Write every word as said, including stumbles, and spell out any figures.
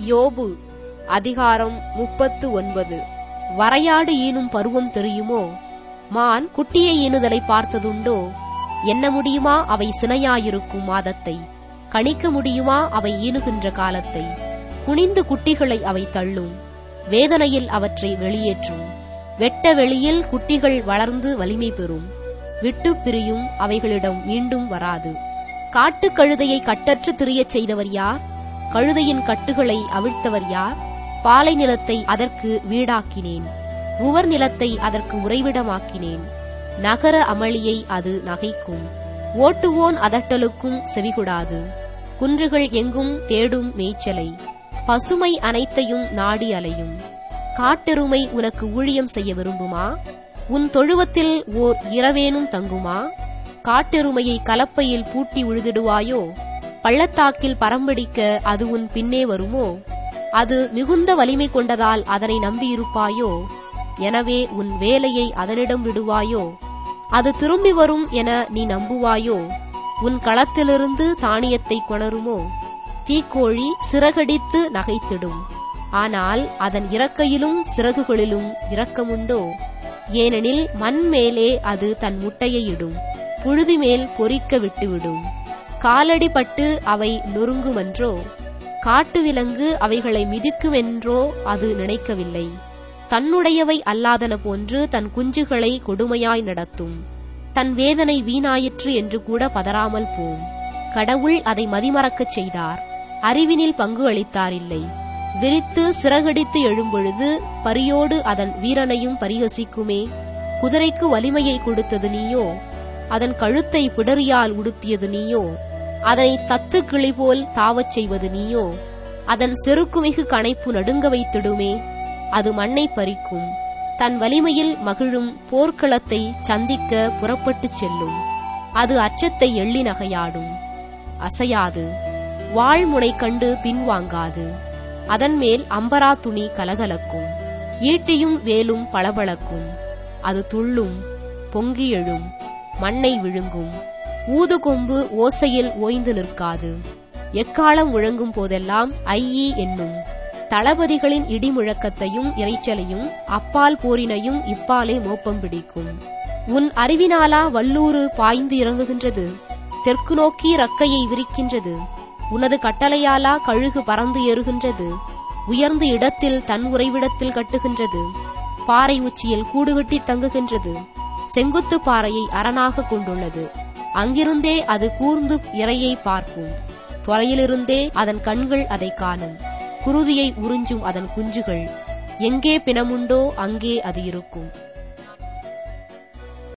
யோபு அதிகாரம் முப்பத்து ஒன்பது. வரையாடு ஈனும் பருவம் தெரியுமோ? மான் குட்டியை ஈனுதலை பார்த்ததுண்டோ? எண்ண முடியுமா அவை சினையாயிருக்கும் மாதத்தை? கணிக்க முடியுமா அவை ஈனுகின்ற காலத்தை? குனிந்து குட்டிகளை அவை தள்ளும், வேதனையில் அவற்றை வெளியேற்றும். வெட்ட வெளியில் குட்டிகள் வளர்ந்து வலிமை பெறும், விட்டுப் பிரியும், அவைகளிடம் மீண்டும் வராது. காட்டுக் கழுதையை கட்டற்று திரியச் செய்தவர் யார்? கழுதையின் கட்டுகளை அவிழ்த்தவர் யார்? பாலை நிலத்தை அதற்கு வீடாக்கினேன், உவர் நிலத்தை அதற்கு உறைவிடமாக்கினேன். நகர அமளியை அது நகைக்கும், ஓட்டுவோன் அதட்டலுக்கும் செவிகொடாது. குன்றுகள் எங்கும் தேடும் மேய்ச்சலை, பசுமை அனைத்தையும் நாடி அலையும். காட்டெருமை உனக்கு ஊழியம் செய்ய விரும்புமா? உன் தொழுவத்தில் ஓர் இரவேனும் தங்குமா? காட்டெருமையை கலப்பையில் பூட்டி உழுதிடுவாயோ? பள்ளத்தாக்கில் பரம்பிடிக்க அது உன் பின்னே வருமோ? அது மிகுந்த வலிமை கொண்டதால் அதனை நம்பியிருப்பாயோ? எனவே உன் வேலையை அதனிடம் விடுவாயோ? அது திரும்பி வரும் என நீ நம்புவாயோ? உன் களத்திலிருந்து தானியத்தை கொணருமோ? தீக்கோழி சிறகடித்து நகைத்திடும், ஆனால் அதன் இறக்கையிலும் சிறகுகளிலும் இரக்கமுண்டோ? ஏனெனில் மண் மேலே அது தன் முட்டையை இடும், புழுதி மேல் பொறிக்க விட்டுவிடும். காலடிபட்டு அவை நொறுங்குமென்றோ? காட்டு விலங்கு அவைகளை மிதிக்குமென்றோ அது நினைக்கவில்லை. தன்னுடையவை அல்லாதன போன்று தன் குஞ்சுகளை கொடுமையாய் நடத்தும். தன் வேதனை வீணாயிற்று என்று கூட பதறாமல் போம். கடவுள் அதை மதிமறக்கச் செய்தார், அறிவினில் பங்கு அளித்தாரில்லை. விரித்து சிறகடித்து எழும்பொழுது பரியோடு அதன் வீரனையும் பரிகசிக்குமே. குதிரைக்கு வலிமையை கொடுத்தது நீயோ? அதன் கழுத்தை பிடரியால் உடுத்தியது நீயோ? அதனை தத்து கிளி போல் தாவச் செய்வது நீயோ? அதன் செருக்குமிகு கணைப்பு நடுங்க வைத்திடுமே. அது மண்ணை பறிக்கும், தன் வலிமையில் மகிழும் போர்க்களத்தை சந்திக்க புறப்பட்டுச் செல்லும். அது அச்சத்தை எள்ளி நகையாடும், அசையாது. வாழ்முனை கண்டு பின்வாங்காது. அதன் மேல் அம்பரா துணி கலகலக்கும், ஈட்டியும் வேலும் பளபளக்கும். அது துள்ளும், பொங்கி எழும், மண்ணை விழுங்கும். ஊதுகொம்பு ஓசையில் ஓய்ந்து நிற்காது. எக்காலம் முழங்கும் போதெல்லாம் ஐயீ என்னும். தளபதிகளின் இடி முழக்கத்தையும் இரைச்சலையும் அப்பால் போரினையும் இப்பாலே மோப்பம் பிடிக்கும். உன் அறிவினாலா வல்லூறு பாய்ந்து இறங்குகின்றது? தெற்கு நோக்கி ரக்கையை விரிக்கின்றது. உனது கட்டளையாலா கழுகு பறந்து ஏறுகின்றது? உயர்ந்த இடத்தில் தன் உறைவிடத்தில் கட்டுகின்றது. பாறை உச்சியில் கூடுகட்டி தங்குகின்றது. செங்குத்து பாறையை அரணாக கொண்டுள்ளது. அங்கிருந்தே அது கூர்ந்து இரையை பார்க்கும். தொலையிலிருந்தே அதன் கண்கள் அதை காணும். குருதியை உறிஞ்சும் அதன் குஞ்சுகள் எங்கே பிணமுண்டோ அங்கே அது இருக்கும்.